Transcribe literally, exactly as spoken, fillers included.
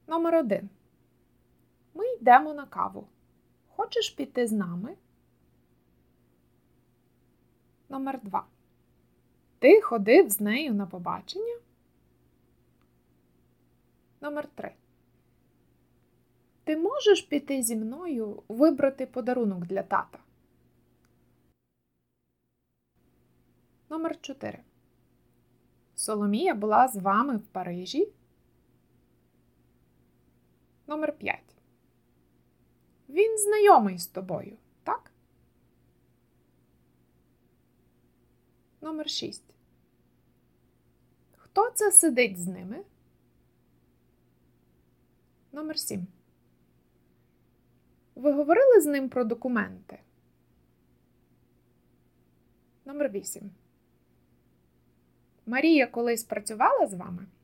Номер один. Ми йдемо на каву. Хочеш піти з нами? Номер два. Ти ходив з нею на побачення? Номер три. Ти можеш піти зі мною вибрати подарунок для тата? Номер чотири. Соломія була з вами в Парижі? Номер п'ять. Він знайомий з тобою, так? Номер шість. Хто це сидить з ними? Номер сім. Ви говорили з ним про документи? Номер вісім. Марія колись працювала з вами?